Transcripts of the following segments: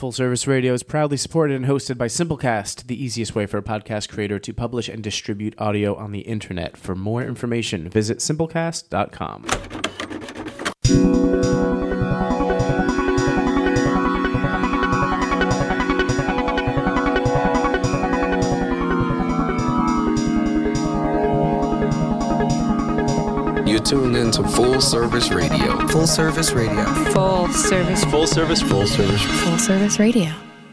Full Service Radio is proudly supported and hosted by Simplecast, the easiest way for a podcast creator to publish and distribute audio on the internet. For more information, visit simplecast.com. You're tuned into Full Service Radio. Full Service Radio. Full Service. Full Service. Full Service. Full Service Radio.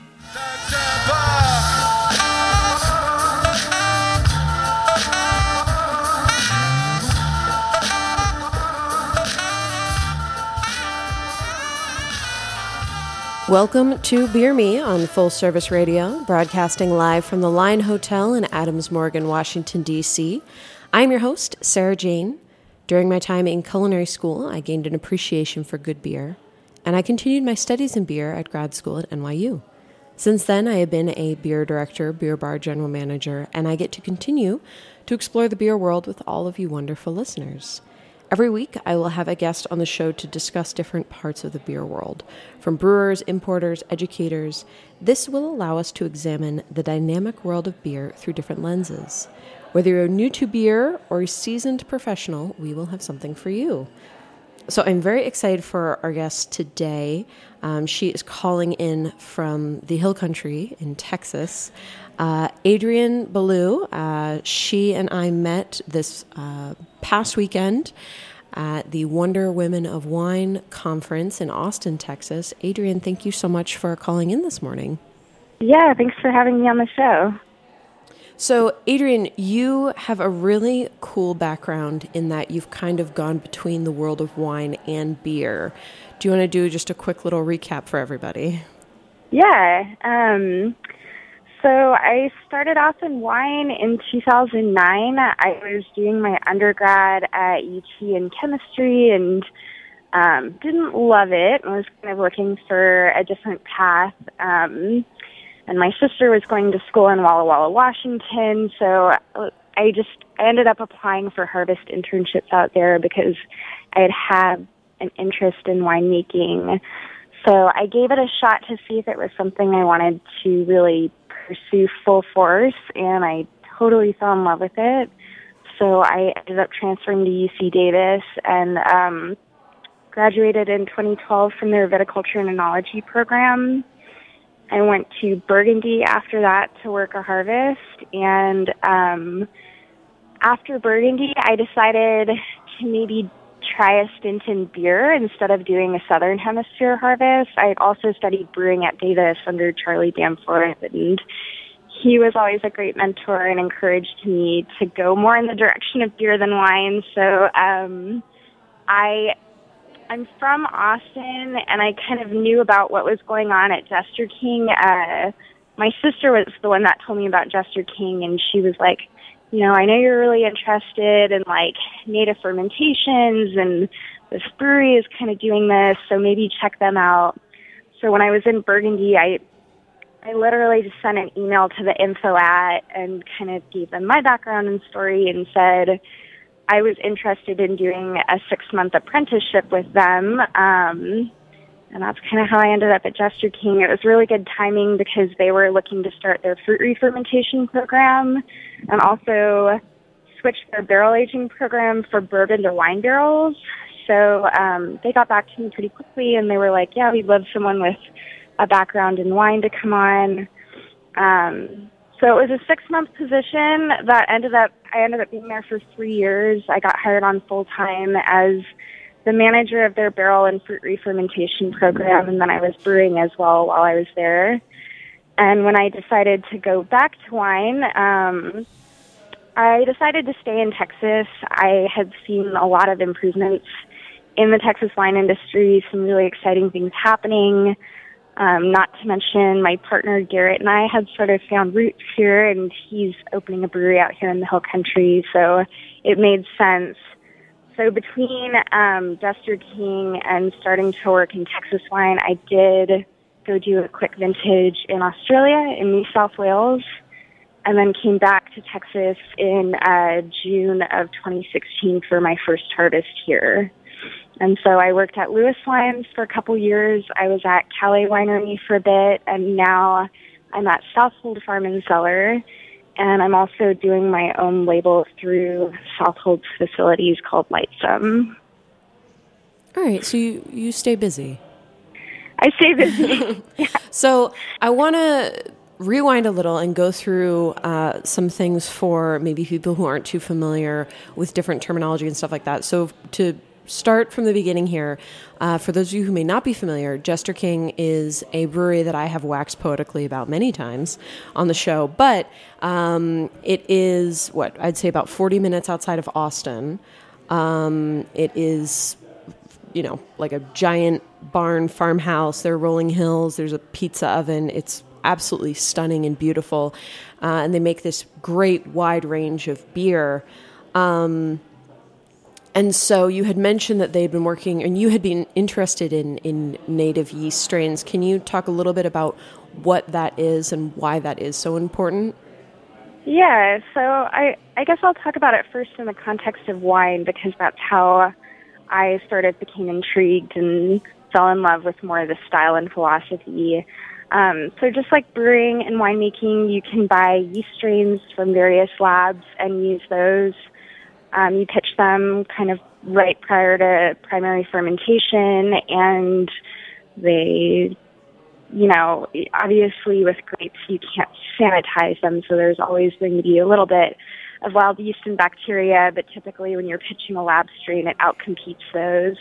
Welcome to Beer Me on Full Service Radio, broadcasting live from the Line Hotel in Adams Morgan, Washington, D.C. I'm your host, Sarah Jane. During my time in culinary school, I gained an appreciation for good beer, and I continued my studies in beer at grad school at NYU. Since then, I have been a beer director, beer bar general manager, and I get to continue to explore the beer world with all of you wonderful listeners. Every week, I will have a guest on the show to discuss different parts of the beer world, from brewers, importers, educators. This will allow us to examine the dynamic world of beer through different lenses. Whether you're new to beer or a seasoned professional, we will have something for you. So I'm very excited for our guest today. She is calling in from the Hill Country in Texas. Adrienne Ballou. She and I met this past weekend at the Wonder Women of Wine conference in Austin, Texas. Adrienne, thank you so much for calling in this morning. Yeah, thanks for having me on the show. So, Adrienne, you have a really cool background in that you've kind of gone between the world of wine and beer. Do you want to do just a quick little recap for everybody? Yeah. So I started off in wine in 2009. I was doing my undergrad at UT in chemistry and didn't love it. I was kind of looking for a different path. And my sister was going to school in Walla Walla, Washington, so I ended up applying for harvest internships out there because I had an interest in winemaking. So I gave it a shot to see if it was something I wanted to really pursue full force, and I totally fell in love with it. So I ended up transferring to UC Davis and graduated in 2012 from their viticulture and enology program. I went to Burgundy after that to work a harvest, and after Burgundy, I decided to maybe try a stint in beer instead of doing a Southern Hemisphere harvest. I also studied brewing at Davis under Charlie Danforth, and he was always a great mentor and encouraged me to go more in the direction of beer than wine. So I'm from Austin, and I kind of knew about what was going on at Jester King. My sister was the one that told me about Jester King, and she was like, you know, I know you're really interested in, like, native fermentations, and this brewery is kind of doing this, so maybe check them out. So when I was in Burgundy, I literally just sent an email to the info at and kind of gave them my background and story and said I was interested in doing a 6-month apprenticeship with them, and that's kind of how I ended up at Jester King. It was really good timing because they were looking to start their fruit re-fermentation program and also switch their barrel aging program for bourbon to wine barrels. So they got back to me pretty quickly, and they were like, yeah, we'd love someone with a background in wine to come on. So it was a 6-month position that I ended up being there for 3 years. I got hired on full-time as the manager of their barrel and fruit re-fermentation program, and then I was brewing as well while I was there. And when I decided to go back to wine, I decided to stay in Texas. I had seen a lot of improvements in the Texas wine industry, some really exciting things happening. Not to mention my partner Garrett and I had sort of found roots here, and he's opening a brewery out here in the Hill Country, so it made sense. So between Jester King and starting to work in Texas wine, I did go do a quick vintage in Australia, in New South Wales, and then came back to Texas in June of 2016 for my first harvest here. And so I worked at Lewis Wines for a couple years. I was at Calais Winery for a bit, and now I'm at Southold Farm and Cellar. And I'm also doing my own label through Southold's facilities called Lightsome. All right, so you stay busy. I stay busy. Yeah. So I want to rewind a little and go through some things for maybe people who aren't too familiar with different terminology and stuff like that. So to start from the beginning here, for those of you who may not be familiar, Jester King is a brewery that I have waxed poetically about many times on the show, but it is, I'd say about 40 minutes outside of Austin. It is, like a giant barn farmhouse. There are rolling hills. There's a pizza oven. It's absolutely stunning and beautiful. And they make this great wide range of beer. And so you had mentioned that they'd been working, and you had been interested in native yeast strains. Can you talk a little bit about what that is and why that is so important? Yeah, so I guess I'll talk about it first in the context of wine, because that's how I became intrigued and fell in love with more of the style and philosophy. So just like brewing and winemaking, you can buy yeast strains from various labs and use those. You pitch them kind of right prior to primary fermentation, and they, obviously with grapes you can't sanitize them, so there's always going to be a little bit of wild yeast and bacteria, but typically when you're pitching a lab strain, it outcompetes those.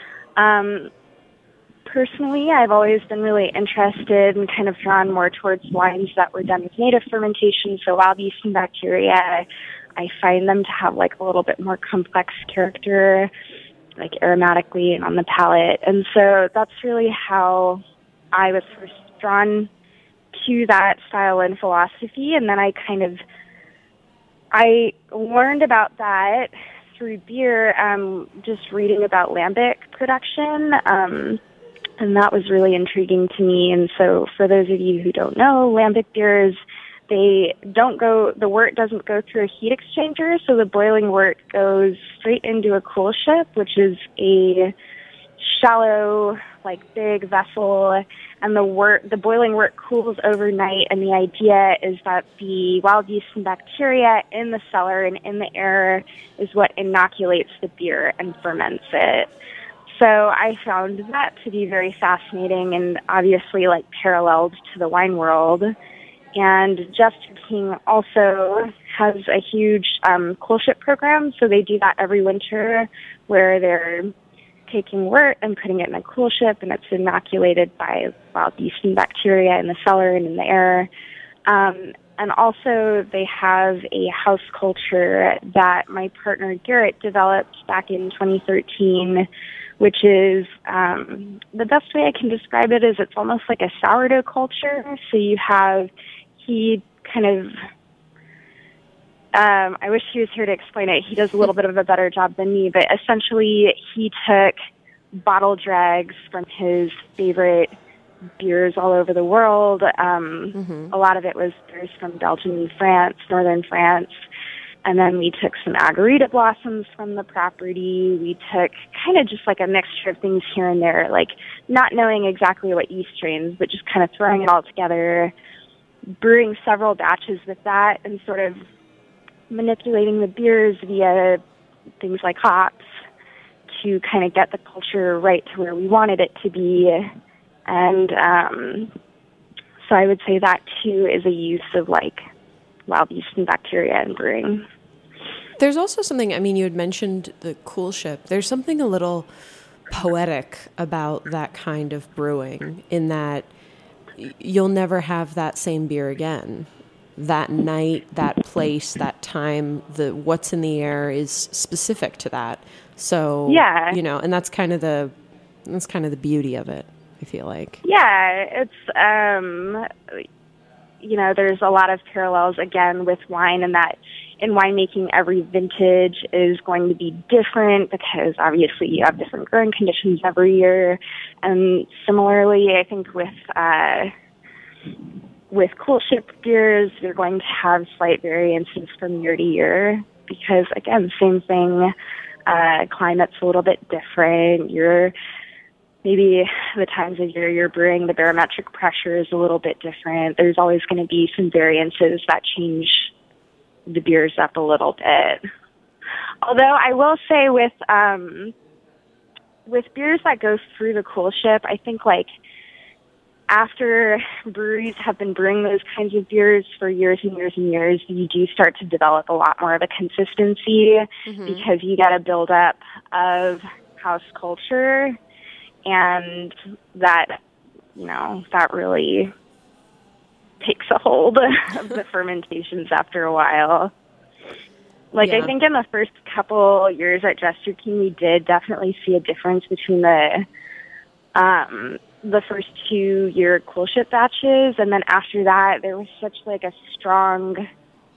Personally, I've always been really interested and kind of drawn more towards wines that were done with native fermentation, so wild yeast and bacteria. I find them to have like a little bit more complex character, like aromatically and on the palate. And so that's really how I was first drawn to that style and philosophy. And then I learned about that through beer, just reading about lambic production. And that was really intriguing to me. And so for those of you who don't know, lambic beers, the wort doesn't go through a heat exchanger, so the boiling wort goes straight into a coolship, which is a shallow, big vessel, and the boiling wort cools overnight, and the idea is that the wild yeast and bacteria in the cellar and in the air is what inoculates the beer and ferments it. So I found that to be very fascinating and obviously paralleled to the wine world. And Jester King also has a huge coolship program, so they do that every winter where they're taking wort and putting it in a coolship, and it's inoculated by wild yeast and bacteria in the cellar and in the air. And also they have a house culture that my partner Garrett developed back in 2013, which is, the best way I can describe it is it's almost like a sourdough culture. So you have, he kind of, I wish he was here to explain it. He does a little bit of a better job than me, but essentially he took bottle dregs from his favorite beers all over the world. A lot of it was beers from Belgium and France, northern France. And then we took some Agarita blossoms from the property. We took kind of just a mixture of things here and there, not knowing exactly what yeast strains, but just kind of throwing it all together, brewing several batches with that, and sort of manipulating the beers via things like hops to kind of get the culture right to where we wanted it to be. And so I would say that, too, is a use of, wild yeast and bacteria in brewing. There's also something, you had mentioned the coolship. There's something a little poetic about that kind of brewing, in that you'll never have that same beer again. That night, that place, that time, what's in the air is specific to that. So, yeah. And that's kind of the beauty of it, I feel like. Yeah, it's, there's a lot of parallels, again, with wine, and that in winemaking, every vintage is going to be different because obviously you have different growing conditions every year. And similarly, I think with coolship beers, you're going to have slight variances from year to year because, again, same thing. Climate's a little bit different. Maybe the times of year you're brewing, the barometric pressure is a little bit different. There's always going to be some variances that change the beers up a little bit. Although I will say with beers that go through the coolship, I think like after breweries have been brewing those kinds of beers for years and years and years, you do start to develop a lot more of a consistency because you get a buildup of house culture, and that, that really takes a hold of the fermentations after a while. Like, yeah. I think in the first couple years at Jester King, we did definitely see a difference between the first 2-year coolship batches, and then after that, there was such like a strong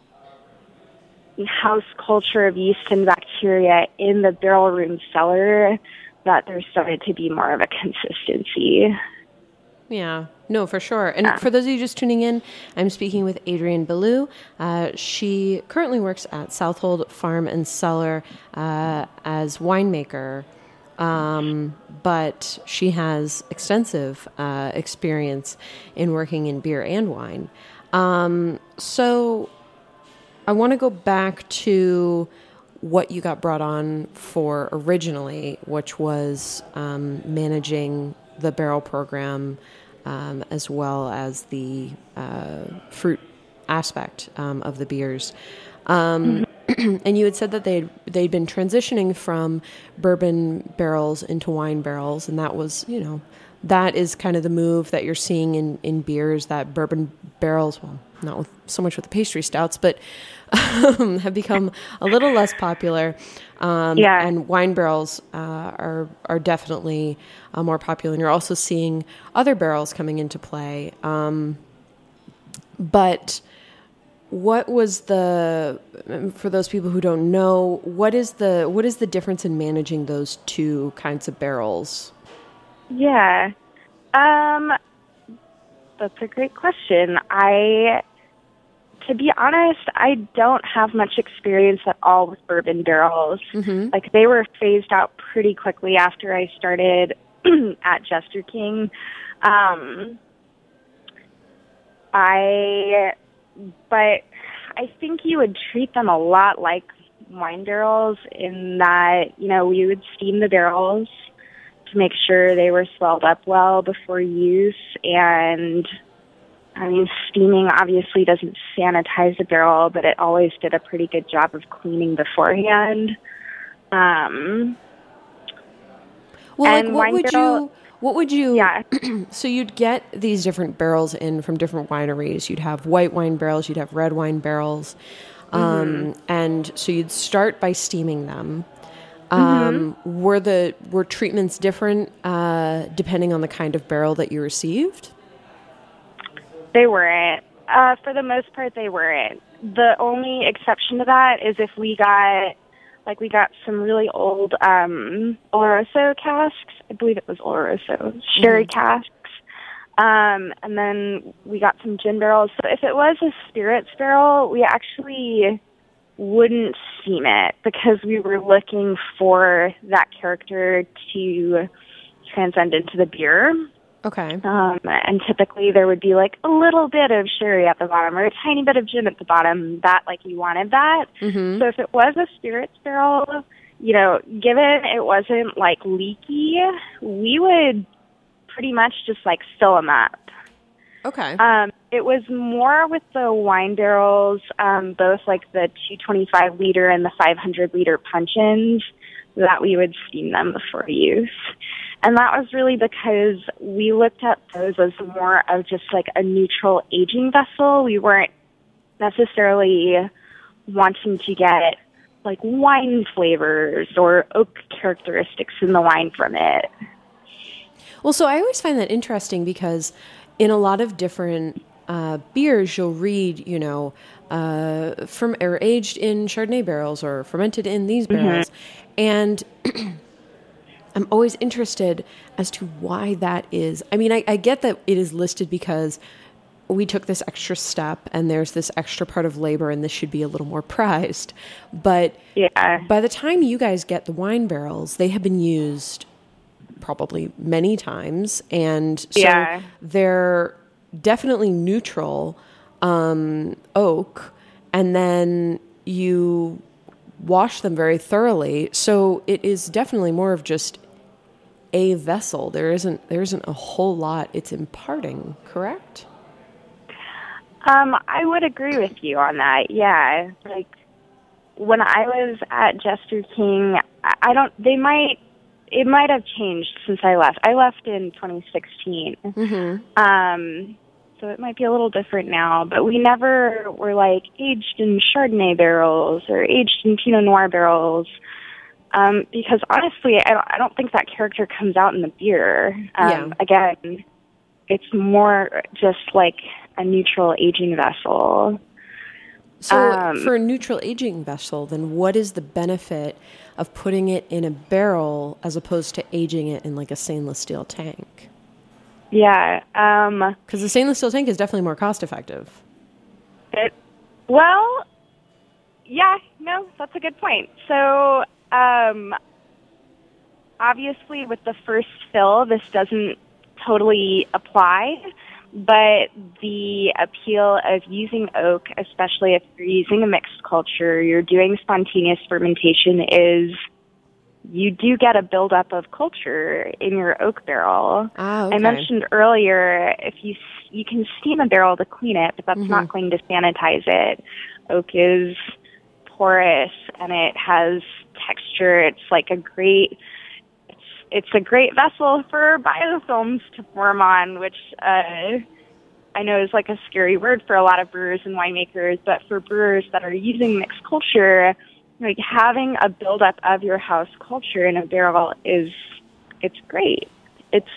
house culture of yeast and bacteria in the barrel room cellar that there started to be more of a consistency. Yeah, no, for sure. And for those of you just tuning in, I'm speaking with Adrienne Ballou. She currently works at Southold Farm and Cellar as winemaker, but she has extensive experience in working in beer and wine. So I want to go back to what you got brought on for originally, which was managing the barrel program, as well as the fruit aspect of the beers. And you had said that they'd been transitioning from bourbon barrels into wine barrels, and that was, that is kind of the move that you're seeing in beers, that bourbon barrels, well, not so much with the pastry stouts, but have become a little less popular. And wine barrels are definitely more popular. And you're also seeing other barrels coming into play. But what was for those people who don't know, what is the difference in managing those two kinds of barrels? Yeah. That's a great question. To be honest, I don't have much experience at all with bourbon barrels. Mm-hmm. Like, they were phased out pretty quickly after I started at Jester King. But I think you would treat them a lot like wine barrels in that, we would steam the barrels to make sure they were swelled up well before use. And steaming obviously doesn't sanitize the barrel, but it always did a pretty good job of cleaning beforehand. What would you? Yeah. So you'd get these different barrels in from different wineries. You'd have white wine barrels. You'd have red wine barrels. And so you'd start by steaming them. Were treatments different depending on the kind of barrel that you received? They weren't. For the most part, they weren't. The only exception to that is if we got some really old Oloroso casks. I believe it was Oloroso sherry casks. And then we got some gin barrels. So if it was a spirits barrel, we actually wouldn't steam it because we were looking for that character to transcend into the beer. Okay. And typically there would be like a little bit of sherry at the bottom or a tiny bit of gin at the bottom, that like you wanted that. Mm-hmm. So if it was a spirits barrel, given it wasn't like leaky, we would pretty much just like fill them up. Okay. It was more with the wine barrels, both like the 225 liter and the 500 liter punch-ins, that we would steam them before use. And that was really because we looked at those as more of just like a neutral aging vessel. We weren't necessarily wanting to get like wine flavors or oak characteristics in the wine from it. Well, so I always find that interesting because in a lot of different beers, you'll read, from or aged in Chardonnay barrels or fermented in these barrels. And I'm always interested as to why that is. I mean, I get that it is listed because we took this extra step and there's this extra part of labor and this should be a little more prized. But by the time you guys get the wine barrels, they have been used probably many times. And so they're definitely neutral oak. And then you wash them very thoroughly. So it is definitely more of just a vessel. There isn't a whole lot it's imparting, correct? I would agree with you on that. Yeah. Like when I was at Jester King, it might have changed since I left. I left in 2016. Mm-hmm. So it might be a little different now, but we never were like aged in Chardonnay barrels or aged in Pinot Noir barrels. Because honestly, I don't think that character comes out in the beer. Again, it's more just like a neutral aging vessel. So for a neutral aging vessel, then what is the benefit of putting it in a barrel as opposed to aging it in like a stainless steel tank? Yeah. Because the stainless steel tank is definitely more cost effective. That's a good point. So obviously with the first fill, this doesn't totally apply. But the appeal of using oak, especially if you're using a mixed culture, you're doing spontaneous fermentation, is you do get a buildup of culture in your oak barrel. Okay. I mentioned earlier, if you can steam a barrel to clean it, but that's not going to sanitize it. Oak is porous and it has texture. It's like it's a great vessel for biofilms to form on, which I know is like a scary word for a lot of brewers and winemakers, but for brewers that are using mixed culture, like having a buildup of your house culture in a barrel it's great. It's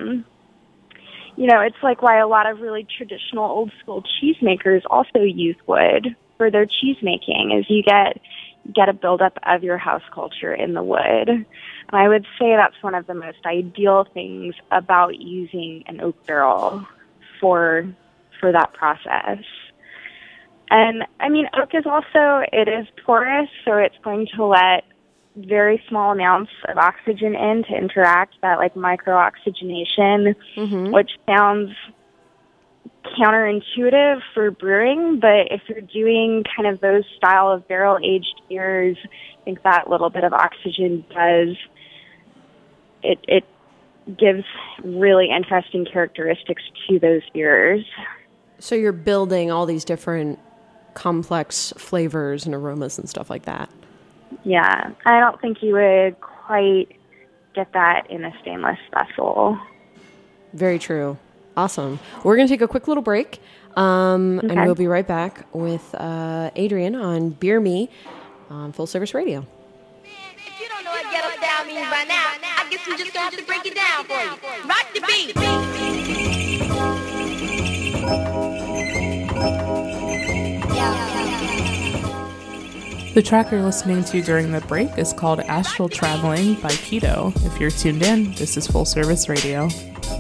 it's like why a lot of really traditional old school cheesemakers also use wood for their cheese making, is you get a buildup of your house culture in the wood. And I would say that's one of the most ideal things about using an oak barrel for that process. And I mean, oak is it is porous, so it's going to let very small amounts of oxygen in to interact, that like micro-oxygenation, which sounds counterintuitive for brewing, but if you're doing kind of those style of barrel-aged beers, I think that little bit of oxygen it gives really interesting characteristics to those beers. So you're building all these different complex flavors and aromas and stuff like that. Yeah, I don't think you would quite get that in a stainless vessel. Very true. Awesome. We're going to take a quick little break, and we'll be right back with Adrian on Beer Me on Full Service Radio. If you don't know what get up down means by now, I guess we just gonna have to break it down for you. Rock the beat. The track you're listening to during the break is called Astral Traveling by Keto. If you're tuned in, this is Full Service Radio.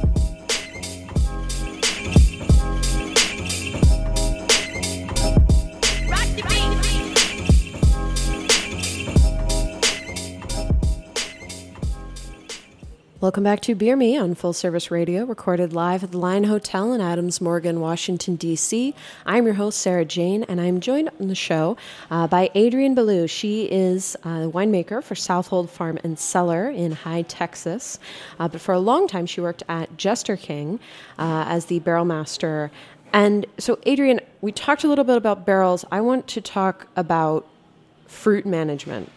Welcome back to Beer Me on Full Service Radio, recorded live at the Line Hotel in Adams Morgan, Washington, D.C. I'm your host, Sarah Jane, and I'm joined on the show by Adrian Ballou. She is a winemaker for Southold Farm and Cellar in High, Texas. But for a long time, she worked at Jester King as the barrel master. And so, Adrian, we talked a little bit about barrels. I want to talk about fruit management.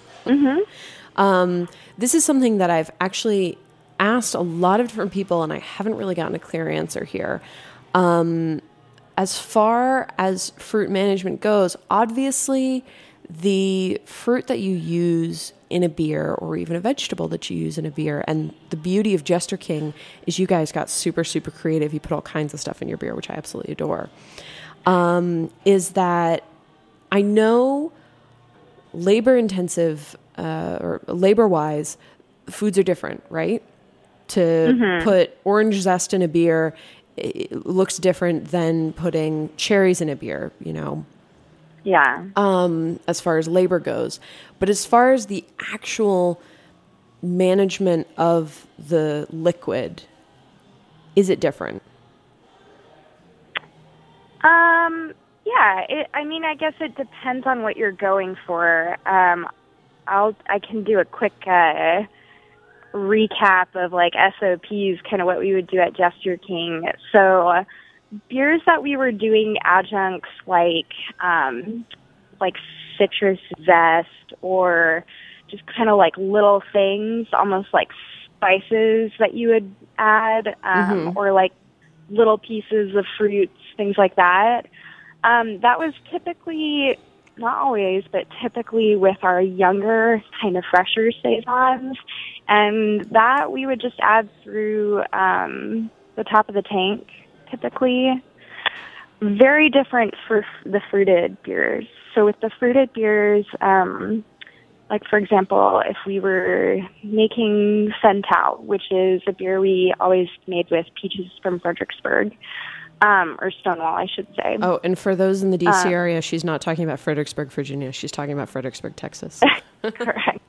This is something that I've actually asked a lot of different people, and I haven't really gotten a clear answer here. As far as fruit management goes, obviously the fruit that you use in a beer, or even a vegetable that you use in a beer, and the beauty of Jester King is you guys got super, super creative. You put all kinds of stuff in your beer, which I absolutely adore, is that I know labor-intensive or labor-wise, foods are different, right? To put orange zest in a beer it looks different than putting cherries in a beer, you know. Yeah. As far as labor goes. But as far as the actual management of the liquid, is it different? Yeah, I guess it depends on what you're going for. I can do a quick recap of like SOPs, kind of what we would do at Jester King. So beers that we were doing adjuncts like citrus zest, or just kind of like little things, almost like spices that you would add, or like little pieces of fruits, things like that. That was typically, not always, but typically with our younger, kind of fresher saisons. And that we would just add through the top of the tank, typically. Very different for the fruited beers. So with the fruited beers, like for example, if we were making Sentau, which is a beer we always made with peaches from Fredericksburg, or Stonewall, I should say. Oh, and for those in the D.C. area, she's not talking about Fredericksburg, Virginia. She's talking about Fredericksburg, Texas. Correct.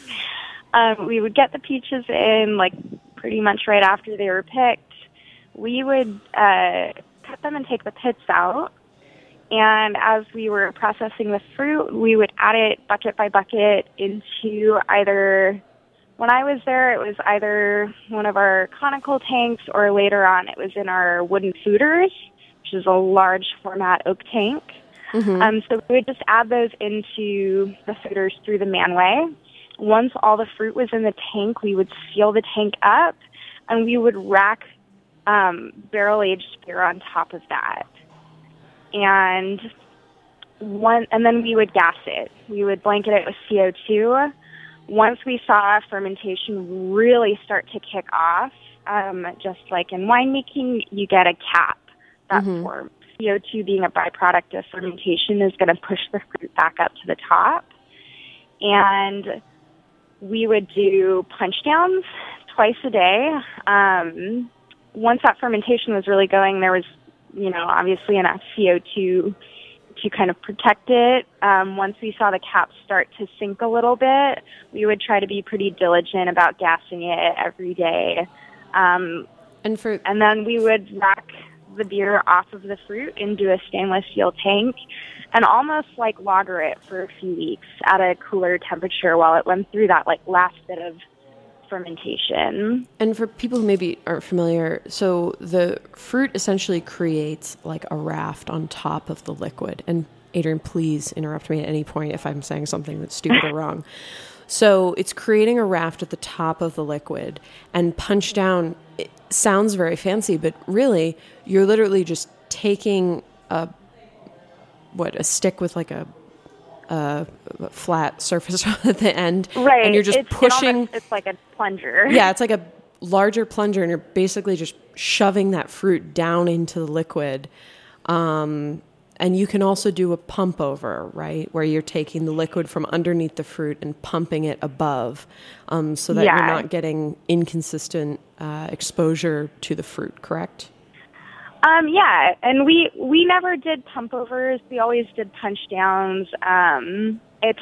We would get the peaches in, like, pretty much right after they were picked. We would cut them and take the pits out. And as we were processing the fruit, we would add it bucket by bucket into either... When I was there, it was either one of our conical tanks, or later on it was in our wooden fooders, which is a large format oak tank. So we would just add those into the fooders through the manway. Once all the fruit was in the tank, we would seal the tank up, and we would rack barrel-aged beer on top of that. And then we would gas it. We would blanket it with CO2. Once we saw fermentation really start to kick off, just like in winemaking, you get a cap that forms. CO2 being a byproduct of fermentation is going to push the fruit back up to the top. And we would do punch downs twice a day. Once that fermentation was really going, there was, obviously enough CO2 to kind of protect it. Once we saw the caps start to sink a little bit, we would try to be pretty diligent about gassing it every day. And then we would rack the beer off of the fruit into a stainless steel tank and almost like lager it for a few weeks at a cooler temperature while it went through that like last bit of fermentation. And for people who maybe aren't familiar, so the fruit essentially creates like a raft on top of the liquid. And Adrian, please interrupt me at any point if I'm saying something that's stupid or wrong. So it's creating a raft at the top of the liquid, and punch down, it sounds very fancy, but really you're literally just taking a stick with like a flat surface at the end, right? And you're just pushing. It's like a plunger. Yeah, it's like a larger plunger, and you're basically just shoving that fruit down into the liquid. And you can also do a pump over, right, where you're taking the liquid from underneath the fruit and pumping it above, so that you're not getting inconsistent exposure to the fruit. Correct? Yeah, and we never did pump overs. We always did punch downs. It's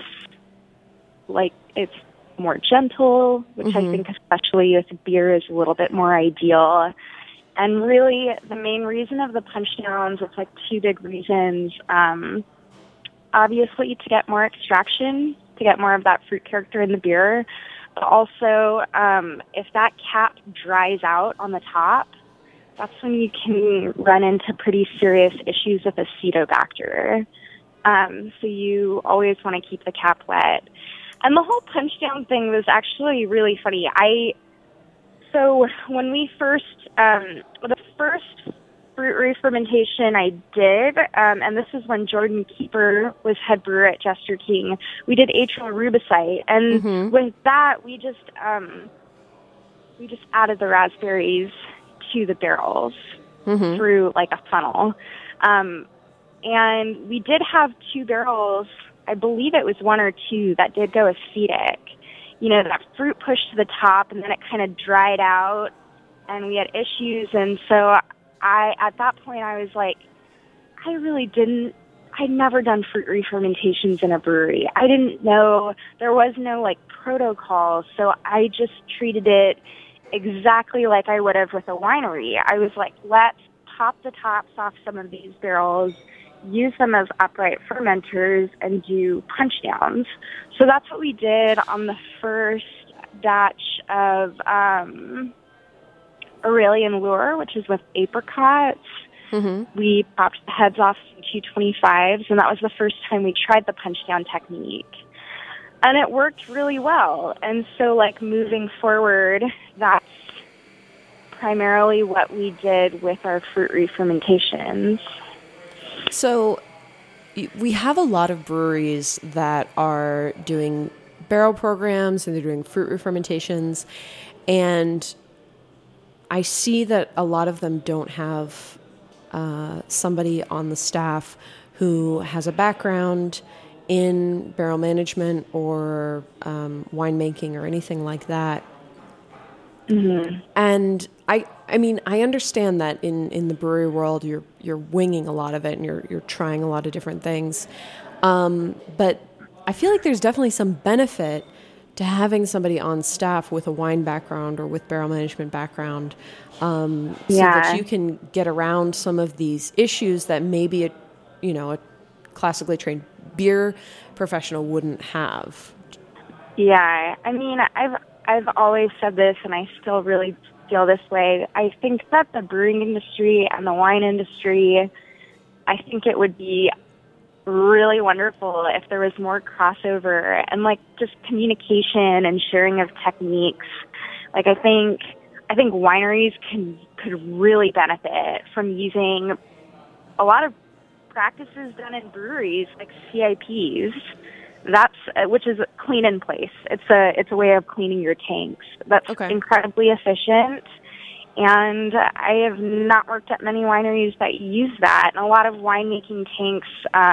more gentle, which I think especially with beer is a little bit more ideal. And really, the main reason of the punch downs, it's like two big reasons. Obviously, to get more extraction, to get more of that fruit character in the beer. But also, if that cap dries out on the top, that's when you can run into pretty serious issues with Acetobacter. So you always want to keep the cap wet. And the whole punch down thing was actually really funny. So when we the first fruit re-fermentation I did, and this is when Jordan Keeper was head brewer at Jester King, we did atrial rubicite. And with that, we just added the raspberries to the barrels through like a funnel. And we did have 2 barrels, I believe it was 1 or 2, that did go acetic. That fruit pushed to the top and then it kind of dried out and we had issues. And so at that point, I was like, I'd never done fruit re-fermentations in a brewery. I didn't know, there was no like protocol, so I just treated it exactly like I would have with a winery. I was like, let's pop the tops off some of these barrels, use them as upright fermenters, and do punch downs. So that's what we did on the first batch of Aurelian Lure, which is with apricots. Mm-hmm. We popped the heads off some 225s, and that was the first time we tried the punch down technique. And it worked really well. And so, like, moving forward, that's primarily what we did with our fruit re-fermentations. So we have a lot of breweries that are doing barrel programs and they're doing fruit re-fermentations. And I see that a lot of them don't have somebody on the staff who has a background in barrel management or winemaking or anything like that. Mm-hmm. And I mean, I understand that in the brewery world, you're winging a lot of it and you're trying a lot of different things. But I feel like there's definitely some benefit to having somebody on staff with a wine background or with barrel management background, so that you can get around some of these issues that maybe a classically trained beer professional wouldn't have. Yeah, I mean, I've always said this, and I still really feel this way. I think that the brewing industry and the wine industry, I think it would be really wonderful if there was more crossover and like just communication and sharing of techniques. Like I think wineries could really benefit from using a lot of practices done in breweries, like CIPs. Which is clean in place. It's a way of cleaning your tanks. That's incredibly efficient. And I have not worked at many wineries that use that. And a lot of winemaking tanks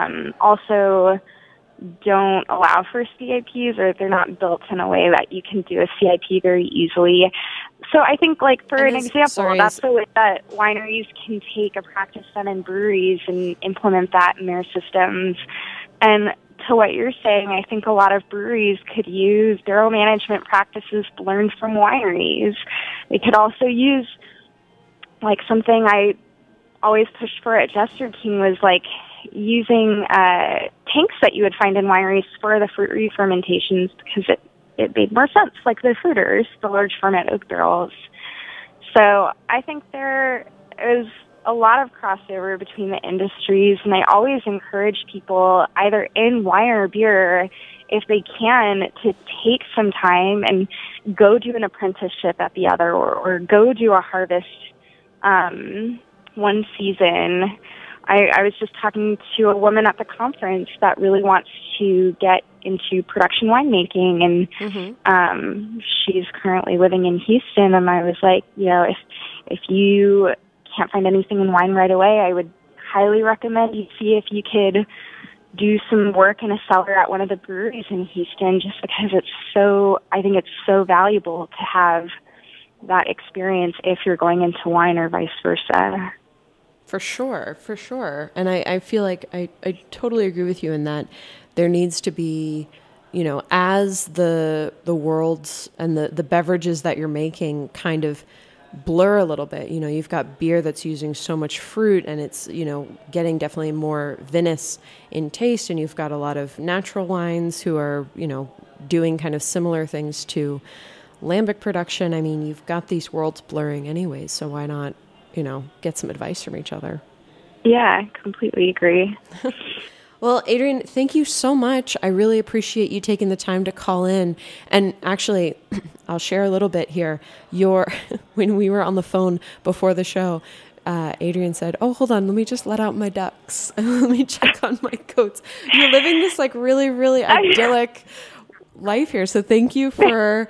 also don't allow for CIPs, or they're not built in a way that you can do a CIP very easily. So I think, like, for an example, that's the way that wineries can take a practice done in breweries and implement that in their systems. And to what you're saying, I think a lot of breweries could use barrel management practices learned from wineries. They could also use, like, something I always pushed for at Jester King was, like, using tanks that you would find in wineries for the fruit re-fermentations, because it made more sense, like the fruiters, the large ferment oak barrels. So I think there is a lot of crossover between the industries, and I always encourage people, either in wine or beer, if they can, to take some time and go do an apprenticeship at the other, or go do a harvest one season. I was just talking to a woman at the conference that really wants to get into production winemaking, and she's currently living in Houston, and I was like, if you can't find anything in wine right away, I would highly recommend you see if you could do some work in a cellar at one of the breweries in Houston, just because I think it's so valuable to have that experience if you're going into wine or vice versa. For sure. And I feel like I totally agree with you in that there needs to be, as the worlds and the beverages that you're making kind of blur a little bit. You've got beer that's using so much fruit and it's, getting definitely more vinous in taste. And you've got a lot of natural wines who are, doing kind of similar things to lambic production. I mean, you've got these worlds blurring anyways. So why not, get some advice from each other? Yeah, completely agree. Well, Adrienne, thank you so much. I really appreciate you taking the time to call in. And actually, I'll share a little bit here. When we were on the phone before the show, Adrienne said, "Oh, hold on, let me just let out my ducks and let me check on my goats." You're living this like really, really idyllic life here. So thank you for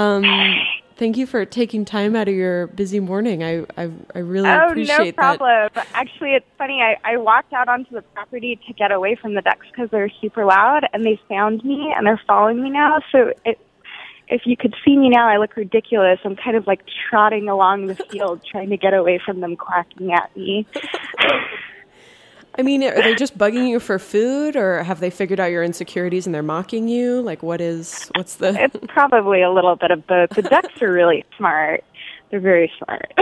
taking time out of your busy morning. I really appreciate that. Oh, no problem. Actually, it's funny. I walked out onto the property to get away from the ducks because they're super loud, and they found me, and they're following me now. So if you could see me now, I look ridiculous. I'm kind of like trotting along the field trying to get away from them quacking at me. I mean, are they just bugging you for food, or have they figured out your insecurities and they're mocking you? Like, what's the... It's probably a little bit of both. The ducks are really smart. They're very smart.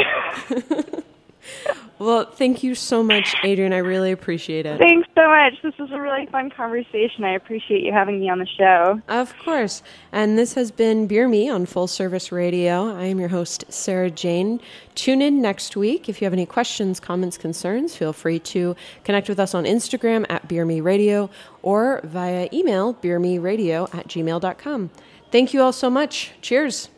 Well, thank you so much, Adrienne. I really appreciate it. Thanks so much. This was a really fun conversation. I appreciate you having me on the show. Of course. And this has been Beer Me on Full Service Radio. I am your host, Sarah Jane. Tune in next week. If you have any questions, comments, concerns, feel free to connect with us on Instagram at Beer Me Radio or via email, beermeradio@gmail.com. Thank you all so much. Cheers.